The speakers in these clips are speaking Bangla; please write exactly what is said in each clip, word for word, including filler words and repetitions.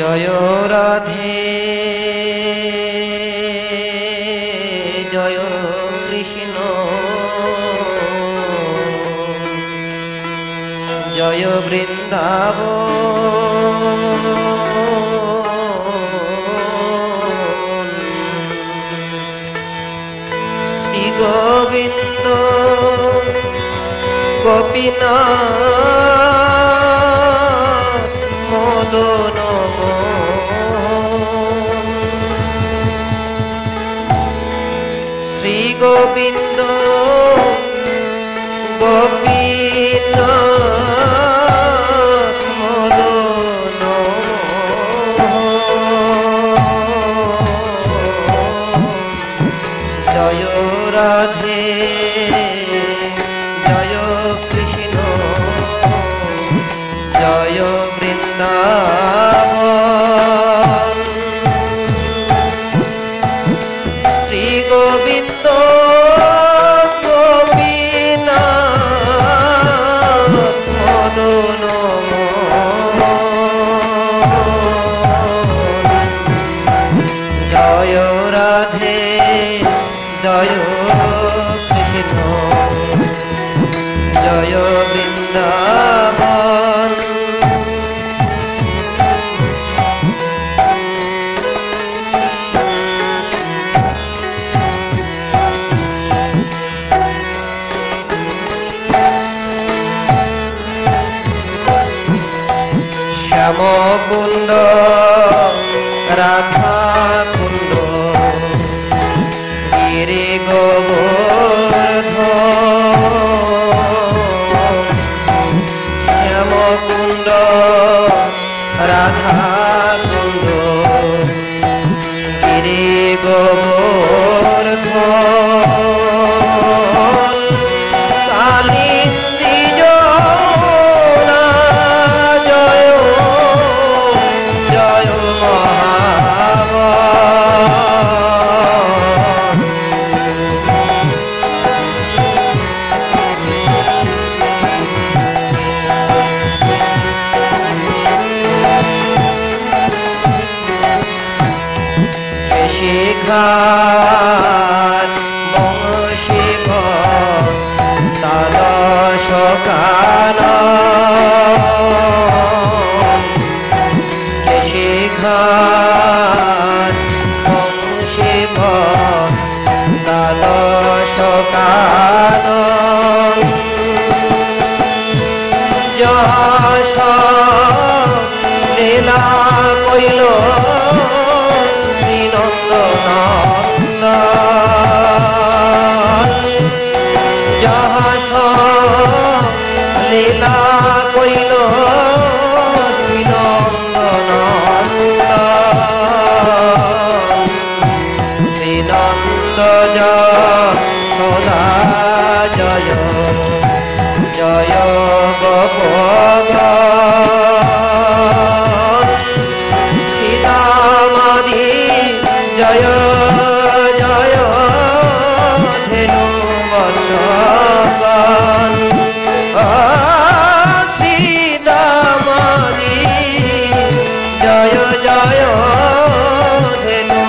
জয় রাধে জয় কৃষ্ণ জয় বৃন্দাবন শ্রী গোবিন্দ গোপীনাথ মদন শ্রী গোবিন্দ গোপীনাথ মদন জয় রাধে জয় কৃষ্ণ জয় বৃন্দাবন শ্রী গোবিন্দ গোপীনাথ মদন জয় রাধে জয় কৃষ্ণ জয় বৃন্দাবন শ্যাম কুন্ড রাধা কুন্ড গিরি গোবর্ধন শ্যাম কুন্ড রাধা কুন্ড গিরি গোবর্ধন কালিন্দী যমুনা জয় জয় মহাবন কেশিঘাট বংশী ভক্তাদশ কানন কেশিঘাট বংশী ভক্তাদশ কানন যশ লীলা কইল নন্দনন্দন যশ লীলা কইল শ্রীনন্দনন্দন শ্রীনন্দ যশোদা জয় জয় গোপগণ সীতামাদি জয় জয় ধেনু বৎসগণ সীতামাদি জয় জয় ধেনু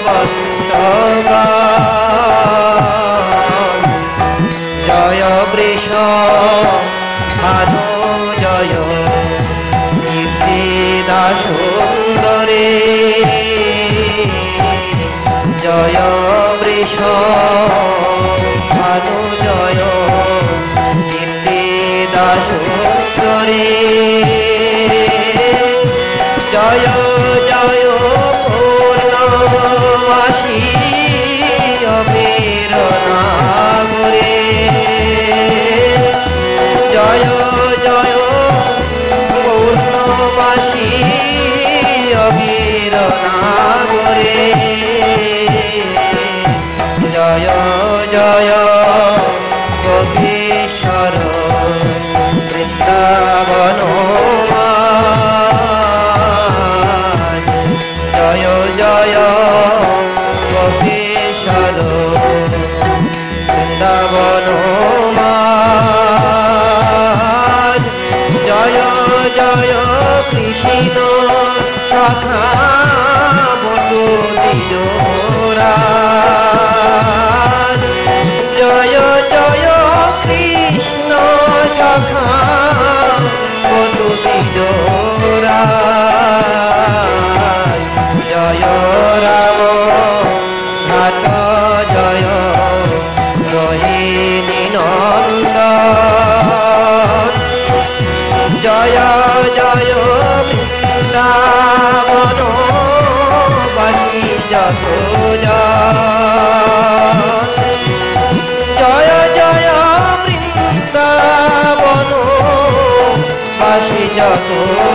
বৎসগণ জয় বৃষ ভানু জয় কীর্তিদা সুন্দরে জয় বৃষ ভানু জয় কীর্তিদা সুন্দরে জয় জয় পূর্ণমাসী অবীর নাগরে জয় জয় পূর্ণমাসী অবীর নাগরে জয় জয় গোপীশ্বর বৃন্দাবন জয় জয় গোপীশ্বর বৃন্দাবন জয় জয় কৃষ্ণ সখা বটু দিজোরা জয় জয় কৃষ্ণ সখা বটু দিজোরা জয় রাম ঘাট জয় রোহিণী নন্দন জয় জয় বৃন্দাবন বাসী যত জয় জয় বৃন্দাবন বাসী যত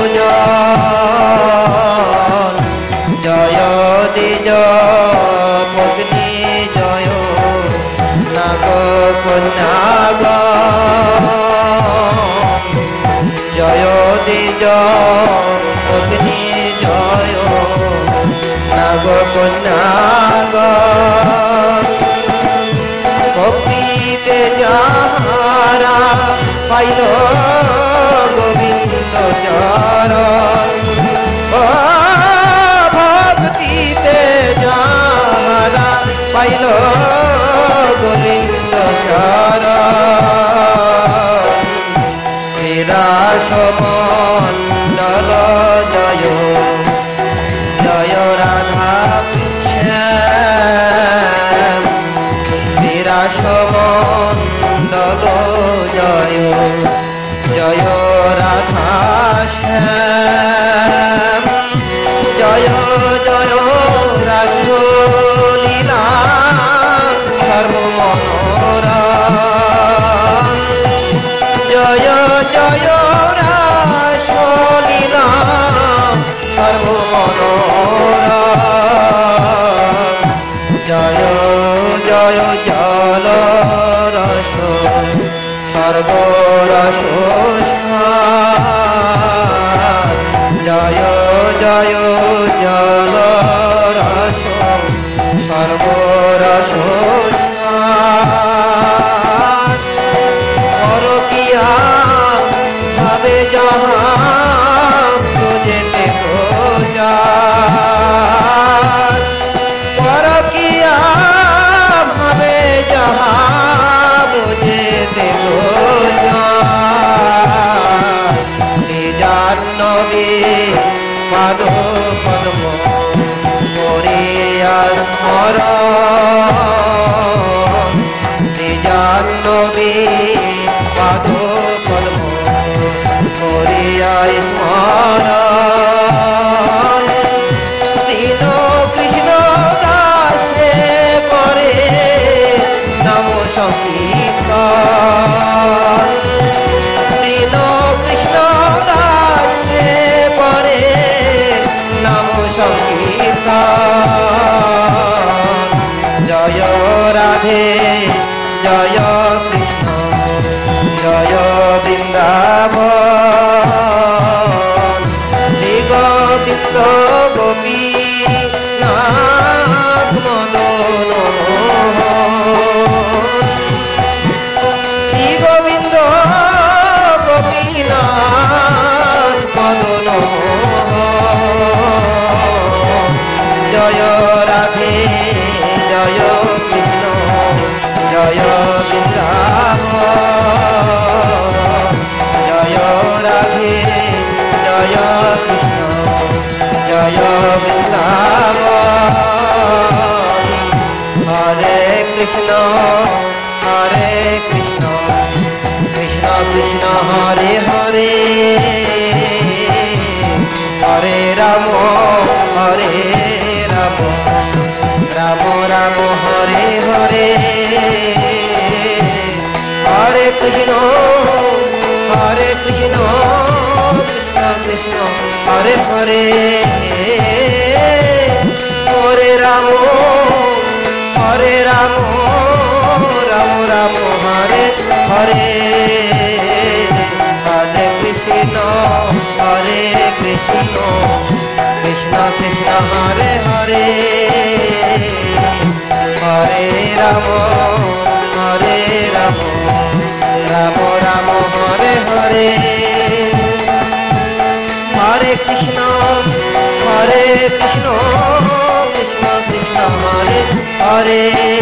জয় দ্বিজ পত্নী জয় নাগ কন্যাগ জয় দ্বিজ পত্নী জয় নাগ কন্যাগ ভক্তিতে যাহারা পাইল গোবিন্দ চরণ ভক্তিতে যাহারা পাইল গোবিন্দ চরণ বিরাসমণ্ডল জয় জয় রাধা শ্যাম বিরাসমণ্ডল জয় জয় রাধা শ্যাম জয় জয় রাসলীলা সর্বমনোরম জয় জয় রাসলীলা সর্বমনোরম জয় জয় জল রস সর্বরস জয় জয় জল রস সর্বরস পরকিয়া ভাবে যাহা যেতে প্রচার পরকিয়া ভাবে যাহা যেতে প্রচার নিজার নদী পাদ পদ্ম করিয়া স্মরণ নিজার নদী পাদ পদ্ম করিয়া স্মরণ দীন কৃষ্ণ দাসে পরে নাম সংকীর্তন দীন কৃষ্ণ দাসে পরে নাম সংকীর্তন জয় রাধে জয় কৃষ্ণ জয় বৃন্দাবন শ্রী গোবিন্দ গোপী নাথ মদন শ্রী গোবিন্দ গোপীনাথ মদন জয় রাধে জয় কৃষ্ণ জয় বৃন্দাবন জয় রাধে জয় কৃষ্ণ জয় বৃন্দাবন হরে কৃষ্ণ হরে কৃষ্ণ কৃষ্ণ কৃষ্ণ হরে হরে হরে রাম হরে রাম রাম রাম হরে হরে হরে কৃষ্ণ হরে কৃষ্ণ কৃষ্ণ কৃষ্ণ হরে হরে হরে রাম হরে রাম রাম রাম হরে হরে হরে কৃষ্ণ হরে কৃষ্ণ কৃষ্ণ কৃষ্ণ হরে হরে হরে রাম হরে রাম রাম রাম হরে হরে হরে কৃষ্ণ হরে কৃষ্ণ কৃষ্ণ কৃষ্ণ হরে হরে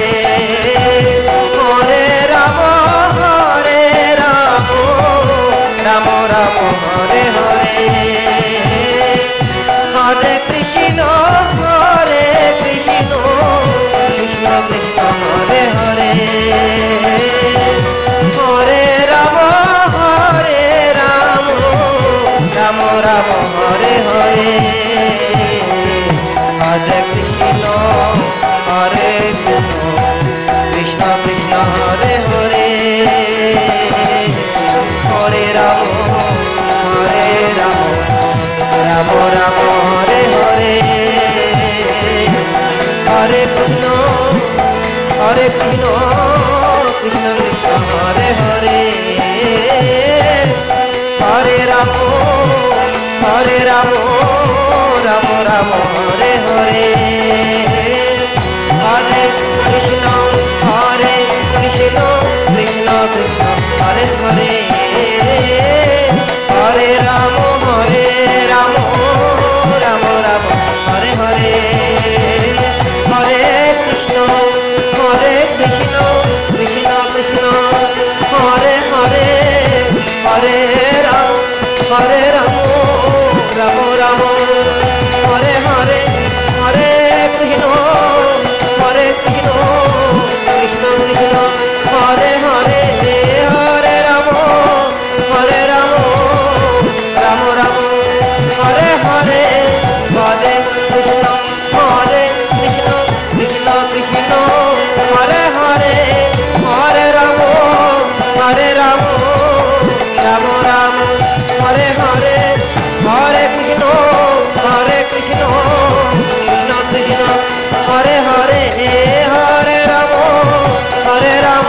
হরে রাম হরে রাম রাম রাম হরে হরে হরে কৃষ্ণ হরে কৃষ্ণ কৃষ্ণ কৃষ্ণ হরে হরে হরে রাম হরে রাম রাম রাম হরে হরে হরে কৃষ্ণ হরে কৃষ্ণ কৃষ্ণ কৃষ্ণ হরে হরে হরে রাম হরে রাম রাম রাম হরে হরে হরে কৃষ্ণ হরে কৃষ্ণ কৃষ্ণ কৃষ্ণ হরে হরে হরে রাম হরে রাম রাম রাম হরে হরে হরে কৃষ্ণ হরে কৃষ্ণ কৃষ্ণ কৃষ্ণ হরে হরে হরে রাম হরে রাম রাম রাম হরে হরে হরে কৃষ্ণ হরে কৃষ্ণ কৃষ্ণ কৃষ্ণ হরে হরে হরে রাম হরে রাম রাম রাম হরে হরে হরে কৃষ্ণ হরে কৃষ্ণ কৃষ্ণ কৃষ্ণ হরে হরে হরে রাম হরে রাম রাম রাম হরে হরে হরে কৃষ্ণ হরে কৃষ্ণ কৃষ্ণ কৃষ্ণ হরে হরে হরে রাম হরে রাম রাম রাম হরে হরে হরে কৃষ্ণ হরে কৃষ্ণ কৃষ্ণ কৃষ্ণ হরে হরে হরে রাম হরে রাম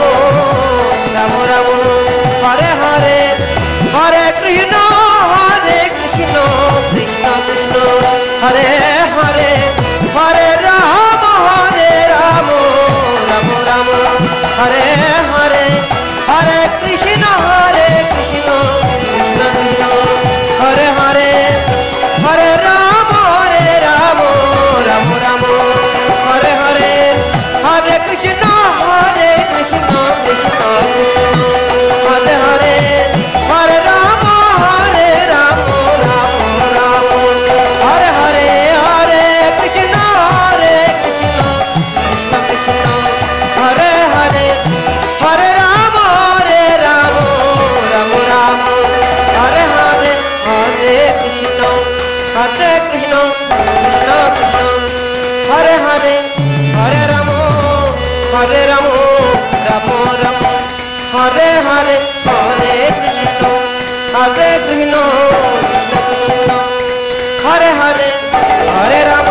রাম রাম হরে হরে হরে কৃষ্ণ হরে কৃষ্ণ কৃষ্ণ কৃষ্ণ হরে হরে হরে রাম হরে রাম রাম রাম হরে হরে হরে কৃষ্ণ হরে কৃষ্ণ কৃষ্ণ কৃষ্ণ হরে হরে হরে রাম হরে রাম রাম রাম হরে হরে হরে কৃষ্ণ হরে কৃষ্ণ কৃষ্ণ কৃষ্ণ হরে হরে হরে রাম হরে রাম রাম রাম হরে হরে হরে কৃষ্ণ হরে কৃষ্ণ কৃষ্ণ কৃষ্ণ হরে হরে হরে রাম হরে রাম রাম রাম হরে হরে হরে কৃষ্ণ হরে কৃষ্ণ কৃষ্ণ কৃষ্ণ হরে হরে হরে রাম হরে রাম রাম রাম হরে হরে হরে কৃষ্ণ হরে কৃষ্ণ কৃষ্ণ হরে হরে হরে রাম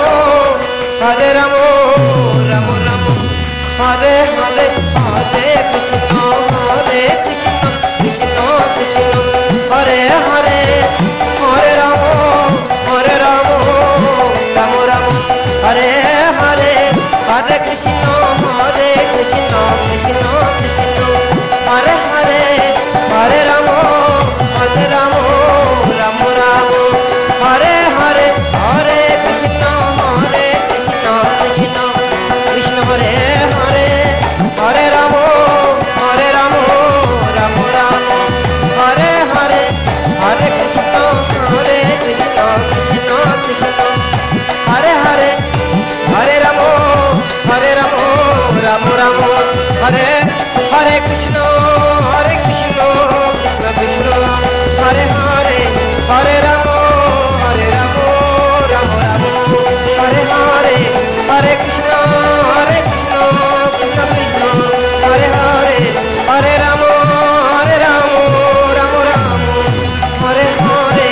হরে রাম রাম রাম হরে হরে হরে কৃষ্ণ হরে কৃষ্ণ কৃষ্ণ কৃষ্ণ হরে হরে হরে রাম হরে রাম রাম রাম হরে হরে হরে কৃষ্ণ হরে কৃষ্ণ কৃষ্ণ কৃষ্ণ হরে হরে হরে রাম হরে রাম রাম রাম হরে হরে হরে কৃষ্ণ হরে কৃষ্ণ কৃষ্ণ কৃষ্ণ হরে হরে হরে রাম হরে রাম রাম রাম হরে হরে হরে কৃষ্ণ হরে কৃষ্ণ কৃষ্ণ কৃষ্ণ হরে হরে হরে রাম হরে রাম রাম রাম হরে হরে কৃষ্ণ হরে কৃষ্ণ কৃষ্ণ কৃষ্ণ হরে হরে হরে রাম হরে রাম রাম রাম হরে হরে হরে কৃষ্ণ হরে কৃষ্ণ কৃষ্ণ কৃষ্ণ হরে হরে হরে রাম হরে রাম রাম রাম হরে হরে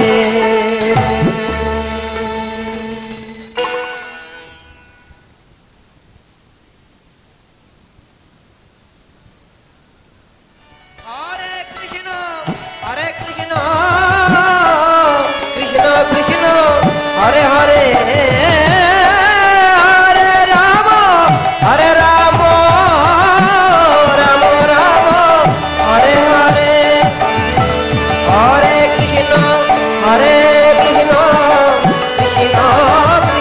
हरे हरे हरे राम हरे राम राम राम हरे हरे हरे कृष्ण हरे कृष्ण कृष्ण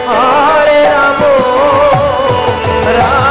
हरे राम राम